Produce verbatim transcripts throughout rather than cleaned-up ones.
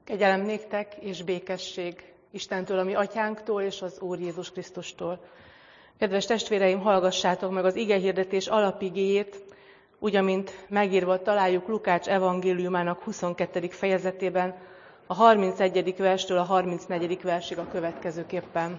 Kegyelem néktek és békesség Istentől, a mi atyánktól és az Úr Jézus Krisztustól. Kedves testvéreim, hallgassátok meg az igehirdetés alapigéjét, úgy, amint megírva találjuk Lukács evangéliumának huszonkettedik fejezetében, a harmincegyedik verstől a harmincnegyedik versig a következőképpen.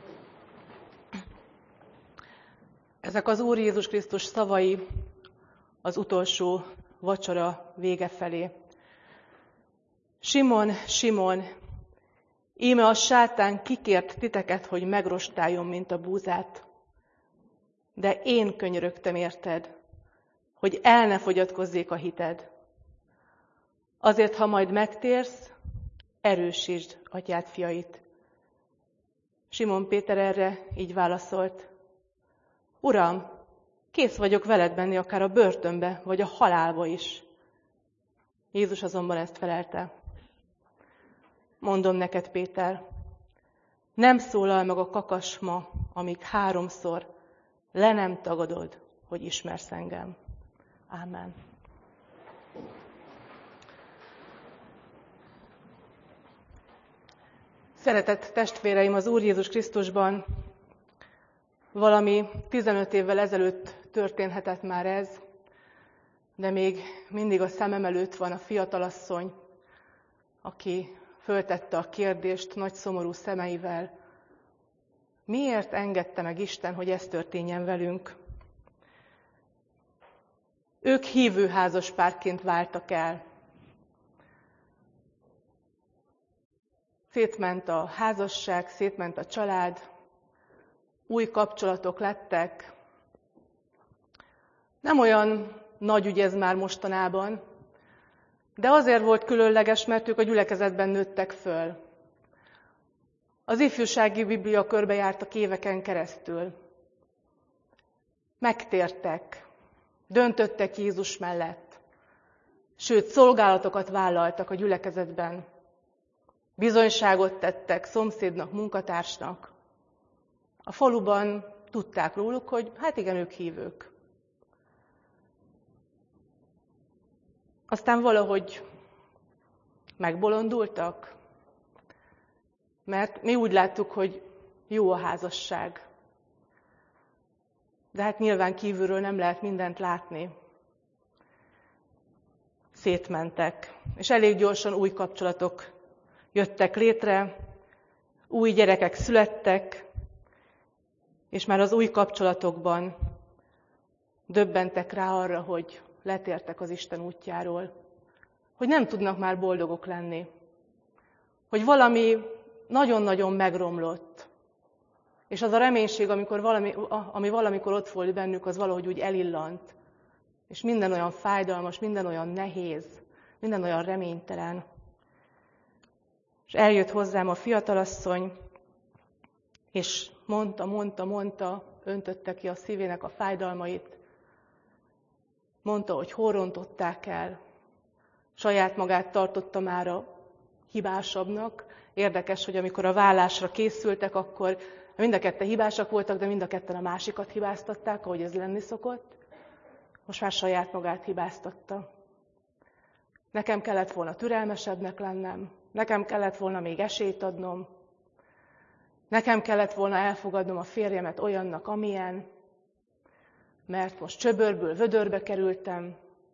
Ezek az Úr Jézus Krisztus szavai az utolsó vacsora vége felé. Simon, Simon, íme a sátán kikért titeket, hogy megrostáljon, mint a búzát. De én könyörögtem érted, hogy el ne fogyatkozzék a hited. Azért, ha majd megtérsz, erősítsd atyád fiait. Simon Péter erre így válaszolt: Uram, kész vagyok veled menni akár a börtönbe, vagy a halálba is. Jézus azonban ezt felelte: Mondom neked, Péter, nem szólal meg a kakas ma, amíg háromszor le nem tagadod, hogy ismersz engem. Ámen. Szeretett testvéreim, az Úr Jézus Krisztusban valami tizenöt évvel ezelőtt történhetett már ez, de még mindig a szemem előtt van a fiatalasszony, aki föltette a kérdést nagy szomorú szemeivel: miért engedte meg Isten, hogy ez történjen velünk? Ők hívő házaspárként váltak el. Szétment a házasság, szétment a család, új kapcsolatok lettek. Nem olyan nagy ügy ez már mostanában, de azért volt különleges, mert ők a gyülekezetben nőttek föl. Az ifjúsági Biblia körbe jártak éveken keresztül. Megtértek, döntöttek Jézus mellett, sőt, szolgálatokat vállaltak a gyülekezetben. Bizonyságot tettek szomszédnak, munkatársnak. A faluban tudták róluk, hogy hát igen, ők hívők. Aztán valahogy megbolondultak, mert mi úgy láttuk, hogy jó a házasság. De hát nyilván kívülről nem lehet mindent látni. Szétmentek, és elég gyorsan új kapcsolatok jöttek létre, új gyerekek születtek, és már az új kapcsolatokban döbbentek rá arra, hogy letértek az Isten útjáról, hogy nem tudnak már boldogok lenni, hogy valami nagyon-nagyon megromlott, és az a reménység, amikor valami, ami valamikor ott volt bennük, az valahogy úgy elillant, és minden olyan fájdalmas, minden olyan nehéz, minden olyan reménytelen. És eljött hozzám a fiatalasszony, és mondta, mondta, mondta, öntötte ki a szívének a fájdalmait, mondta, hogy hol rontották el. Saját magát tartotta már a hibásabbnak. Érdekes, hogy amikor a vállásra készültek, akkor mind a ketten hibásak voltak, de mind a ketten a másikat hibáztatták, ahogy ez lenni szokott. Most már saját magát hibáztatta. Nekem kellett volna türelmesebbnek lennem, nekem kellett volna még esélyt adnom, nekem kellett volna elfogadnom a férjemet olyannak, amilyen, mert most csöbörből vödörbe kerültem,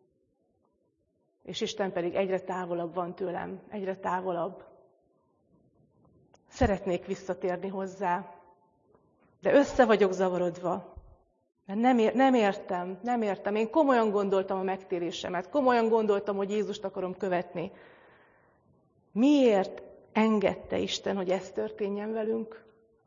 és Isten pedig egyre távolabb van tőlem, egyre távolabb. Szeretnék visszatérni hozzá, de össze vagyok zavarodva, mert nem, ér, nem értem, nem értem. Én komolyan gondoltam a megtérésemet, komolyan gondoltam, hogy Jézust akarom követni. Miért engedte Isten, hogy ez történjen velünk?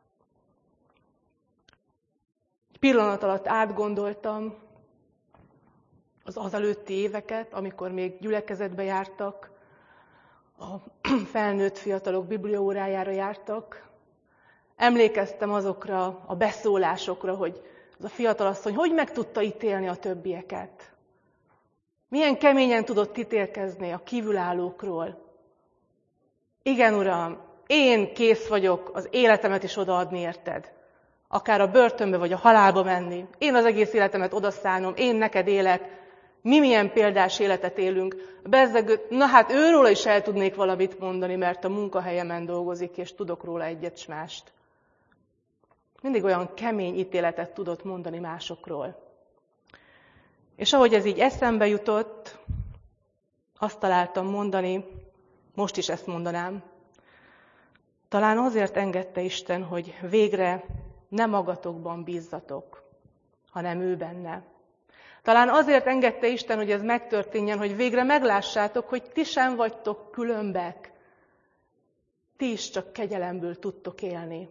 Egy pillanat alatt átgondoltam az azelőtti éveket, amikor még gyülekezetbe jártak, a felnőtt fiatalok bibliaórájára jártak. Emlékeztem azokra a beszólásokra, hogy az a fiatalasszony hogy meg tudta ítélni a többieket. Milyen keményen tudott ítélkezni a kívülállókról. Igen, Uram, én kész vagyok az életemet is odaadni érted. Akár a börtönbe vagy a halálba menni. Én az egész életemet odaszánom, én neked élek. Mi milyen példás életet élünk. Bezzeg, na hát őróla is el tudnék valamit mondani, mert a munkahelyemen dolgozik, és tudok róla egyet s mást. Mindig olyan kemény ítéletet tudott mondani másokról. És ahogy ez így eszembe jutott, azt találtam mondani, most is ezt mondanám, talán azért engedte Isten, hogy végre ne magatokban bízzatok, hanem ő benne. Talán azért engedte Isten, hogy ez megtörténjen, hogy végre meglássátok, hogy ti sem vagytok különbek. Ti is csak kegyelemből tudtok élni.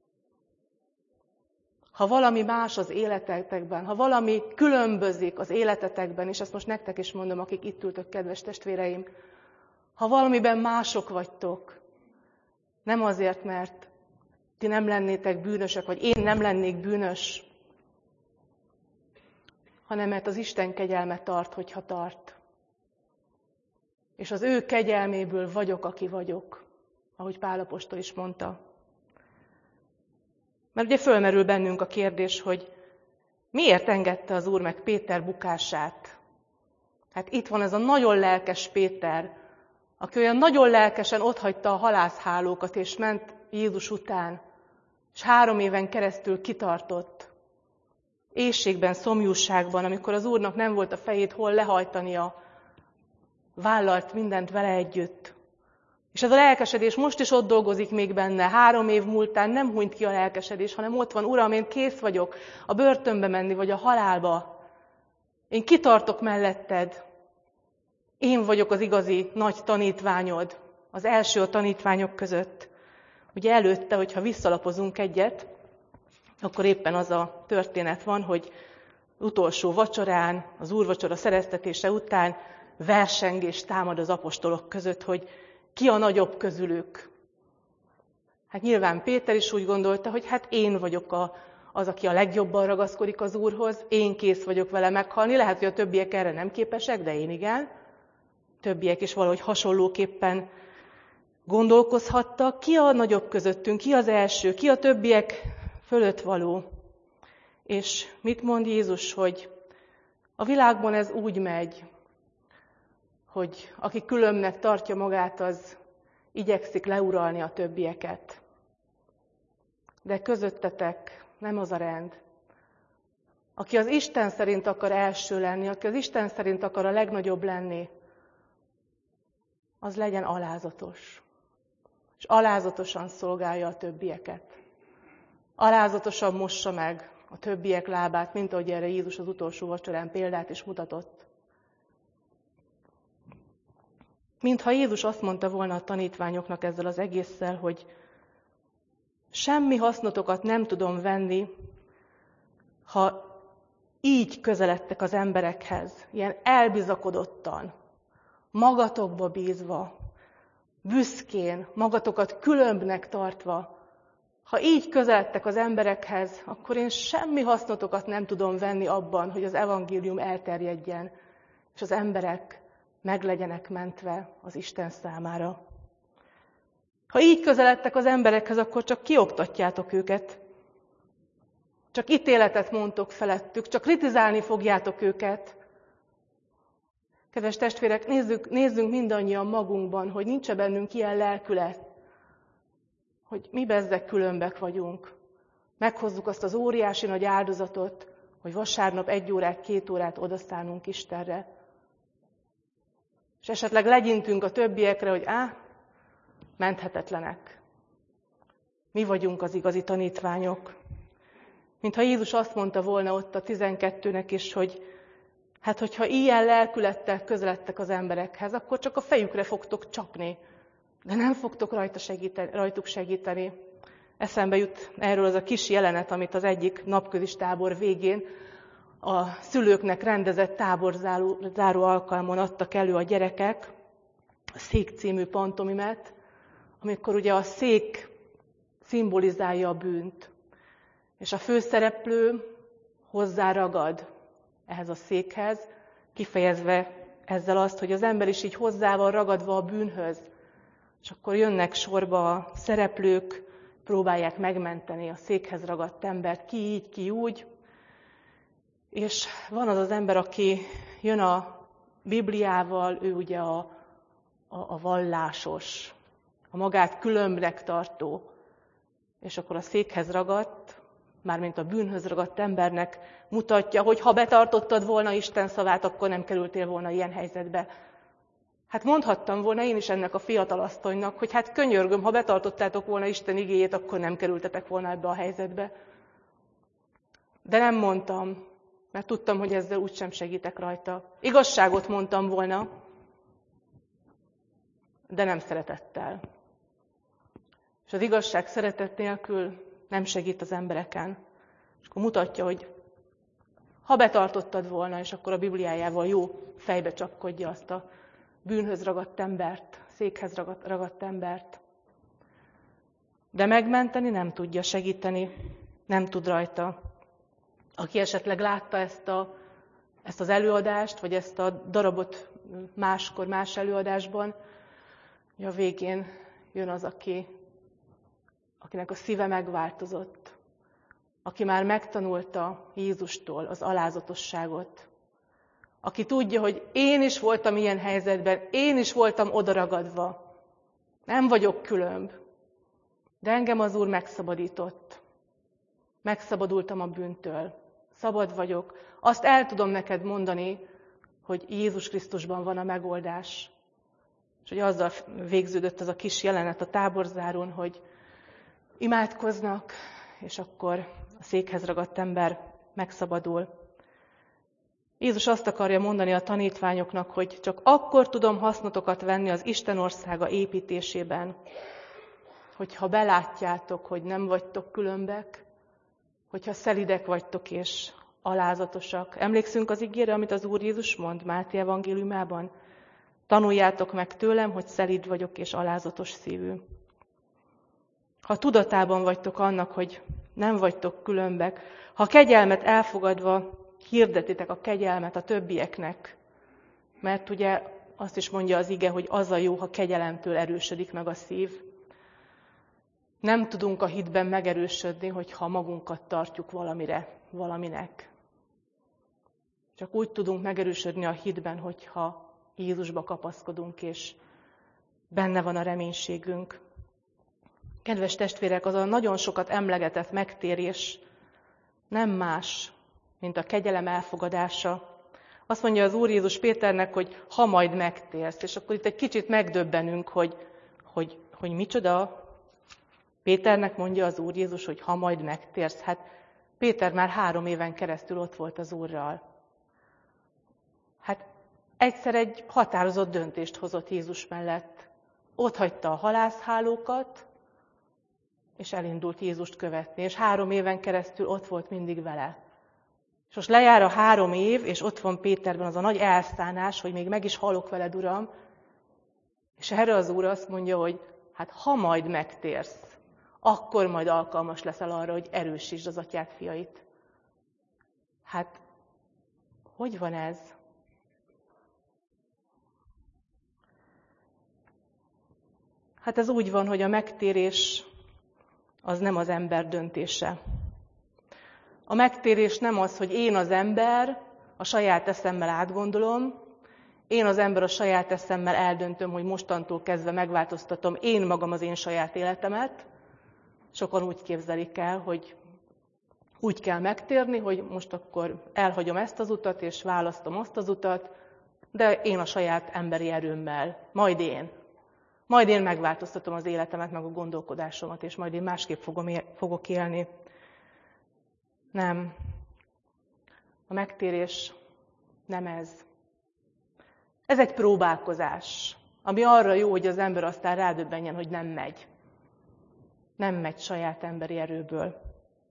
Ha valami más az életetekben, ha valami különbözik az életetekben, és ezt most nektek is mondom, akik itt ültök, kedves testvéreim, ha valamiben mások vagytok, nem azért, mert ti nem lennétek bűnösök, vagy én nem lennék bűnös, hanem mert az Isten kegyelme tart, hogyha tart. És az ő kegyelméből vagyok, aki vagyok, ahogy Pál apostol is mondta. Mert ugye fölmerül bennünk a kérdés, hogy miért engedte az Úr meg Péter bukását? Hát itt van ez a nagyon lelkes Péter, aki olyan nagyon lelkesen otthagyta a halászhálókat, és ment Jézus után, és három éven keresztül kitartott. Éhségben, szomjúságban, amikor az Úrnak nem volt a fejét hol lehajtania, vállalt mindent vele együtt. És ez a lelkesedés most is ott dolgozik még benne, három év múltán nem hunyt ki a lelkesedés, hanem ott van, Uram, én kész vagyok a börtönbe menni, vagy a halálba. Én kitartok melletted. Én vagyok az igazi nagy tanítványod, az első a tanítványok között. Ugye előtte, hogyha visszalapozunk egyet, akkor éppen az a történet van, hogy utolsó vacsorán, az úrvacsora szereztetése után versengés támad az apostolok között, hogy ki a nagyobb közülük. Hát nyilván Péter is úgy gondolta, hogy hát én vagyok a, az, aki a legjobban ragaszkodik az Úrhoz, én kész vagyok vele meghalni. Lehet, hogy a többiek erre nem képesek, de én igen. Többiek is valahogy hasonlóképpen gondolkozhattak. Ki a nagyobb közöttünk, ki az első, ki a többiek fölött való. És mit mond Jézus, hogy a világban ez úgy megy, hogy aki különbnek tartja magát, az igyekszik leuralni a többieket. De közöttetek nem az a rend. Aki az Isten szerint akar első lenni, aki az Isten szerint akar a legnagyobb lenni, az legyen alázatos. És alázatosan szolgálja a többieket. Alázatosan mossa meg a többiek lábát, mint ahogy erre Jézus az utolsó vacsorán példát is mutatott. Mintha Jézus azt mondta volna a tanítványoknak ezzel az egésszel, hogy semmi hasznotokat nem tudom venni, ha így közeledtek az emberekhez, ilyen elbizakodottan, magatokba bízva, büszkén, magatokat különbnek tartva. Ha így közeledtek az emberekhez, akkor én semmi hasznotokat nem tudom venni abban, hogy az evangélium elterjedjen, és az emberek meg legyenek mentve az Isten számára. Ha így közeledtek az emberekhez, akkor csak kioktatjátok őket. Csak ítéletet mondtok felettük, csak kritizálni fogjátok őket. Kedves testvérek, nézzük, nézzünk mindannyian magunkban, hogy nincs-e bennünk ilyen lelkület, hogy mi bezzeg különbek vagyunk. Meghozzuk azt az óriási nagy áldozatot, hogy vasárnap egy órát, két órát odaszánunk Istenre. És esetleg legyintünk a többiekre, hogy á, menthetetlenek. Mi vagyunk az igazi tanítványok. Mintha Jézus azt mondta volna ott a tizenkettőnek is, hogy hát hogyha ilyen lelkülettel közeledtek az emberekhez, akkor csak a fejükre fogtok csapni, de nem fogtok rajta segíteni, rajtuk segíteni. Eszembe jut erről az a kis jelenet, amit az egyik napközis tábor végén a szülőknek rendezett táborzáró alkalmon adtak elő a gyerekek, a Szék című pantomimet, amikor ugye a szék szimbolizálja a bűnt, és a főszereplő hozzáragad ehhez a székhez, kifejezve ezzel azt, hogy az ember is így hozzá van ragadva a bűnhöz, és akkor jönnek sorba a szereplők, próbálják megmenteni a székhez ragadt embert, ki így, ki úgy, És van az az ember, aki jön a Bibliával, ő ugye a, a, a vallásos, a magát különbnek tartó, és akkor a székhez ragadt, mármint a bűnhöz ragadt embernek mutatja, hogy ha betartottad volna Isten szavát, akkor nem kerültél volna ilyen helyzetbe. Hát mondhattam volna én is ennek a fiatalasszonynak, hogy hát könyörgöm, ha betartottátok volna Isten igéjét, akkor nem kerültetek volna ebbe a helyzetbe. De nem mondtam, mert tudtam, hogy ezzel úgysem segítek rajta. Igazságot mondtam volna, de nem szeretettel. És az igazság szeretet nélkül nem segít az embereken. És akkor mutatja, hogy ha betartottad volna, és akkor a Bibliájával jó fejbe csapkodja azt a bűnhöz ragadt embert, székhez ragadt, ragadt embert. De megmenteni nem tudja, segíteni nem tud rajta. Aki esetleg látta ezt, a, ezt az előadást, vagy ezt a darabot máskor, más előadásban, hogy a végén jön az, aki, akinek a szíve megváltozott, aki már megtanulta Jézustól az alázatosságot, aki tudja, hogy én is voltam ilyen helyzetben, én is voltam odaragadva, nem vagyok különb, de engem az Úr megszabadított. Megszabadultam a bűntől, szabad vagyok. Azt el tudom neked mondani, hogy Jézus Krisztusban van a megoldás. És hogy azzal végződött az a kis jelenet a táborzárón, hogy imádkoznak, és akkor a székhez ragadt ember megszabadul. Jézus azt akarja mondani a tanítványoknak, hogy csak akkor tudom hasznotokat venni az Isten országa építésében, hogyha belátjátok, hogy nem vagytok különbek, hogyha szelidek vagytok és alázatosak. Emlékszünk az igére, amit az Úr Jézus mond Máté evangéliumában? Tanuljátok meg tőlem, hogy szelíd vagyok és alázatos szívű. Ha tudatában vagytok annak, hogy nem vagytok különbek, ha kegyelmet elfogadva hirdetitek a kegyelmet a többieknek, mert ugye azt is mondja az ige, hogy az a jó, ha kegyelemtől erősödik meg a szív. Nem tudunk a hitben megerősödni, hogyha magunkat tartjuk valamire, valaminek. Csak úgy tudunk megerősödni a hitben, hogyha Jézusba kapaszkodunk, és benne van a reménységünk. Kedves testvérek, az a nagyon sokat emlegetett megtérés nem más, mint a kegyelem elfogadása. Azt mondja az Úr Jézus Péternek, hogy ha majd megtérsz. És akkor itt egy kicsit megdöbbenünk, hogy, hogy, hogy micsoda. Péternek mondja az Úr Jézus, hogy ha majd megtérsz. Hát Péter már három éven keresztül ott volt az Úrral. Hát egyszer egy határozott döntést hozott Jézus mellett. Ott hagyta a halászhálókat, és elindult Jézust követni. És három éven keresztül ott volt mindig vele. És most lejár a három év, és ott van Péterben az a nagy elszánás, hogy még meg is halok veled, Uram. És erre az Úr azt mondja, hogy hát ha majd megtérsz, akkor majd alkalmas leszel arra, hogy erősítsd az atyád fiait. Hát, hogy van ez? Hát ez úgy van, hogy a megtérés az nem az ember döntése. A megtérés nem az, hogy én az ember a saját eszemmel átgondolom, én az ember a saját eszemmel eldöntöm, hogy mostantól kezdve megváltoztatom én magam az én saját életemet. Sokan úgy képzelik el, hogy úgy kell megtérni, hogy most akkor elhagyom ezt az utat, és választom azt az utat, de én a saját emberi erőmmel, majd én. Majd én megváltoztatom az életemet, meg a gondolkodásomat, és majd én másképp fogom él, fogok élni. Nem. A megtérés nem ez. Ez egy próbálkozás, ami arra jó, hogy az ember aztán rádöbbenjen, hogy nem megy. Nem megy saját emberi erőből.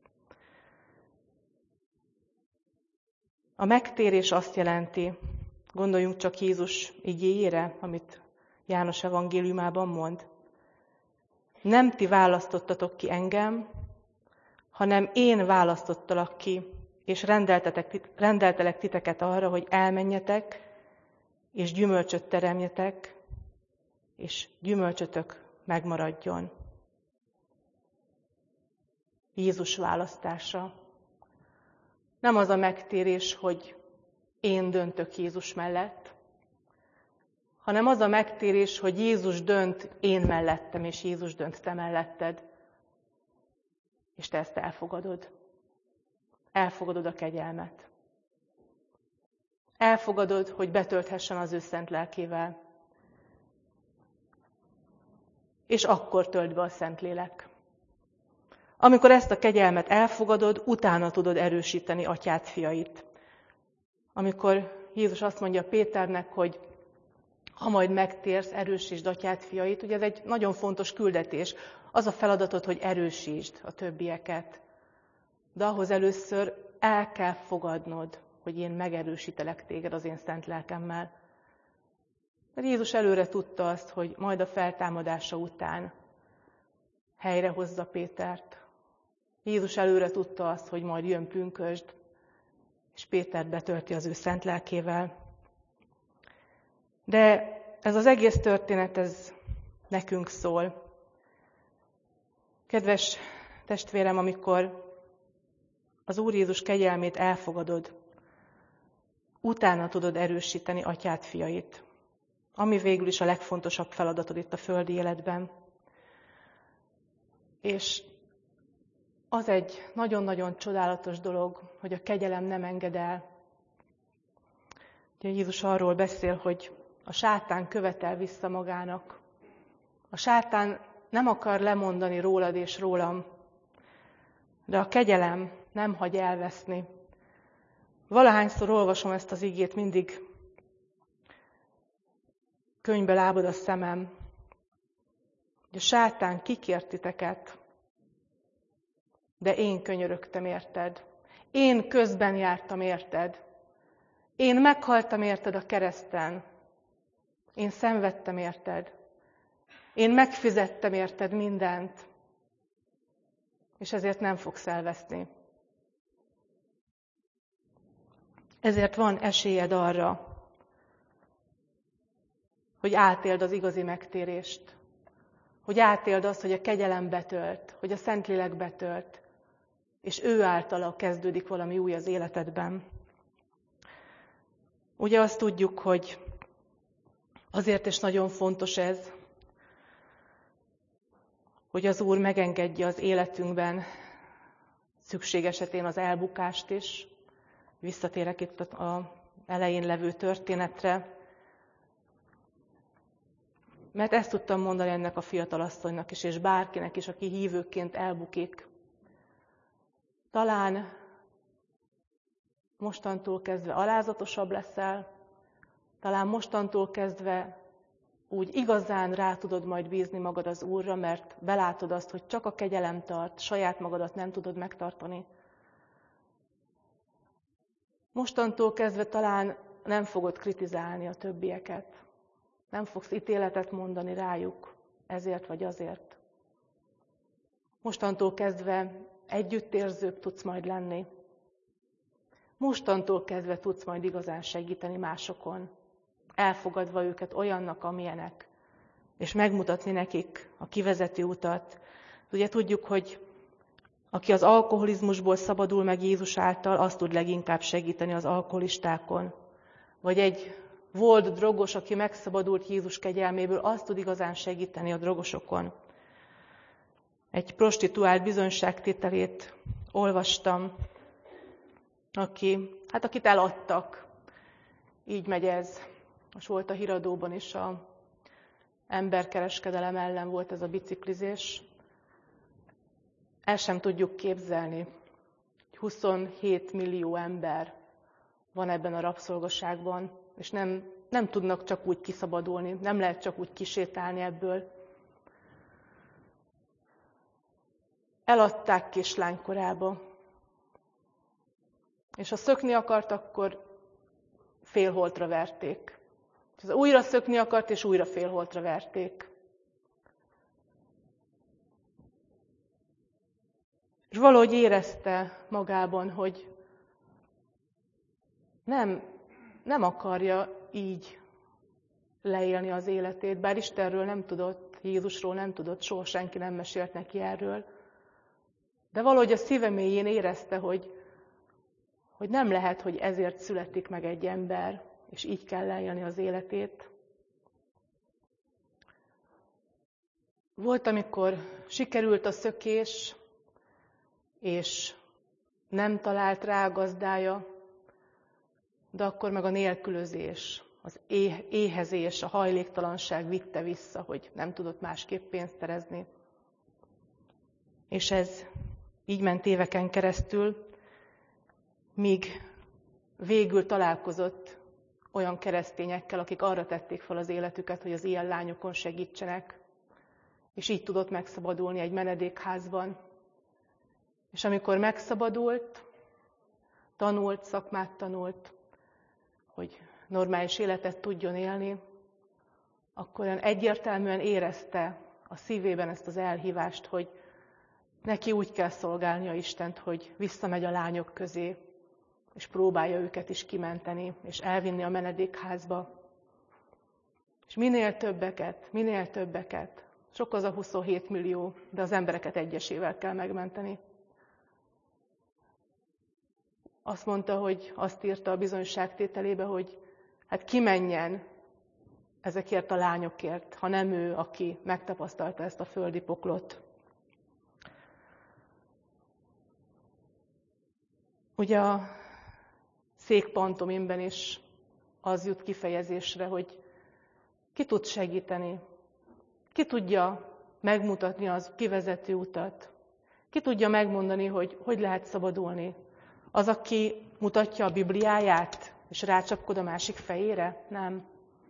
A megtérés azt jelenti, gondoljunk csak Jézus igéjére, amit János evangéliumában mond. Nem ti választottatok ki engem, hanem én választottalak ki, és rendeltelek titeket arra, hogy elmenjetek, és gyümölcsöt teremjetek, és gyümölcsötök megmaradjon. Jézus választása. Nem az a megtérés, hogy én döntök Jézus mellett, hanem az a megtérés, hogy Jézus dönt én mellettem, és Jézus dönt te melletted. És te ezt elfogadod. Elfogadod a kegyelmet. Elfogadod, hogy betölthessen az ő szent lelkével. És akkor tölt be a Szentlélek. Amikor ezt a kegyelmet elfogadod, utána tudod erősíteni atyád fiait. Amikor Jézus azt mondja Péternek, hogy ha majd megtérsz, erősítsd atyád fiait, ugye ez egy nagyon fontos küldetés. Az a feladatod, hogy erősítsd a többieket. De ahhoz először el kell fogadnod, hogy én megerősítelek téged az én szent lelkemmel. Mert Jézus előre tudta azt, hogy majd a feltámadása után helyrehozza Pétert. Jézus előre tudta azt, hogy majd jön pünkösd, és Pétert betölti az ő szent lelkével. De ez az egész történet, ez nekünk szól. Kedves testvérem, amikor az Úr Jézus kegyelmét elfogadod, utána tudod erősíteni atyád fiait, ami végül is a legfontosabb feladatod itt a földi életben. És az egy nagyon-nagyon csodálatos dolog, hogy a kegyelem nem enged el. Ugye Jézus arról beszél, hogy a sátán követel vissza magának. A sátán nem akar lemondani rólad és rólam, de a kegyelem nem hagy elveszni. Valahányszor olvasom ezt az igét, mindig könyvbe lábad a szemem, hogy a sátán kikért titeket, de én könyörögtem érted. Én közben jártam érted. Én meghaltam érted a kereszten. Én szenvedtem érted. Én megfizettem érted mindent. És ezért nem fogsz elveszni. Ezért van esélyed arra, hogy átéld az igazi megtérést. Hogy átéld azt, hogy a kegyelem betölt, hogy a Szentlélek betölt, és ő általa kezdődik valami új az életedben. Ugye azt tudjuk, hogy azért is nagyon fontos ez, hogy az Úr megengedje az életünkben szükség esetén az elbukást is. Visszatérek itt az elején levő történetre. Mert ezt tudtam mondani ennek a fiatalasszonynak is, és bárkinek is, aki hívőként elbukik. Talán mostantól kezdve alázatosabb leszel, talán mostantól kezdve úgy igazán rá tudod majd bízni magad az Úrra, mert belátod azt, hogy csak a kegyelem tart, saját magadat nem tudod megtartani. Mostantól kezdve talán nem fogod kritizálni a többieket. Nem fogsz ítéletet mondani rájuk, ezért vagy azért. Mostantól kezdve együttérzőbb tudsz majd lenni. Mostantól kezdve tudsz majd igazán segíteni másokon, elfogadva őket olyannak, amilyenek, és megmutatni nekik a kivezető utat. Ugye tudjuk, hogy aki az alkoholizmusból szabadul meg Jézus által, az tud leginkább segíteni az alkoholistákon. Vagy egy volt drogos, aki megszabadult Jézus kegyelméből, az tud igazán segíteni a drogosokon. Egy prostituált bizonyságtételét olvastam, aki, hát akit eladtak. Így megy ez. Most volt a híradóban is, a emberkereskedelem ellen volt ez a biciklizés. El sem tudjuk képzelni, hogy huszonhét millió ember van ebben a rabszolgaságban, és nem, nem tudnak csak úgy kiszabadulni, nem lehet csak úgy kisétálni ebből. Eladták kislánykorába, és ha szökni akart, akkor félholtra verték. Ha újra szökni akart, és újra félholtra verték. És valahogy érezte magában, hogy nem, nem akarja így leélni az életét, bár Istenről nem tudott, Jézusról nem tudott, soha senki nem mesélt neki erről. De valahogy a szíve mélyén érezte, hogy, hogy nem lehet, hogy ezért születik meg egy ember, és így kell leélni az életét. Volt, amikor sikerült a szökés, és nem talált rá a gazdája, de akkor meg a nélkülözés, az éhezés, a hajléktalanság vitte vissza, hogy nem tudott másképp pénzt szerezni. És ez így ment éveken keresztül, míg végül találkozott olyan keresztényekkel, akik arra tették fel az életüket, hogy az ilyen lányokon segítsenek, és így tudott megszabadulni egy menedékházban. És amikor megszabadult, tanult, szakmát tanult, hogy normális életet tudjon élni, akkor olyan egyértelműen érezte a szívében ezt az elhívást, hogy neki úgy kell szolgálnia Istent, hogy visszamegy a lányok közé, és próbálja őket is kimenteni, és elvinni a menedékházba. És minél többeket, minél többeket, sok az a huszonhét millió, de az embereket egyesével kell megmenteni. Azt mondta, hogy azt írta a bizonyságtételébe, hogy hát ki menjen ezekért a lányokért, ha nem ő, aki megtapasztalta ezt a földi poklot. Ugye a székpantomimben is az jut kifejezésre, hogy ki tud segíteni, ki tudja megmutatni az kivezető utat, ki tudja megmondani, hogy hogy lehet szabadulni. Az, aki mutatja a Bibliáját, és rácsapkod a másik fejére? Nem.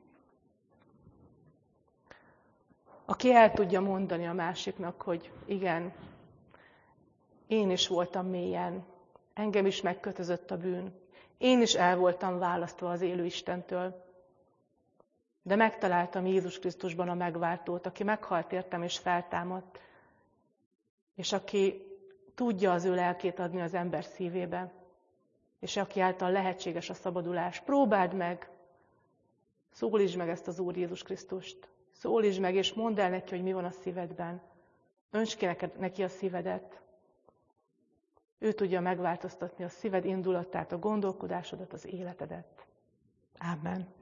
Aki el tudja mondani a másiknak, hogy igen, én is voltam mélyen, engem is megkötözött a bűn, én is el voltam választva az élő Istentől, de megtaláltam Jézus Krisztusban a megváltót, aki meghalt értem és feltámadt, és aki tudja az ő lelkét adni az ember szívébe, és aki által lehetséges a szabadulás. Próbáld meg, szólítsd meg ezt az Úr Jézus Krisztust. Szólítsd meg, és mondd el neki, hogy mi van a szívedben. Önts ki neki a szívedet. Ő tudja megváltoztatni a szíved indulatát, a gondolkodásodat, az életedet. Ámen.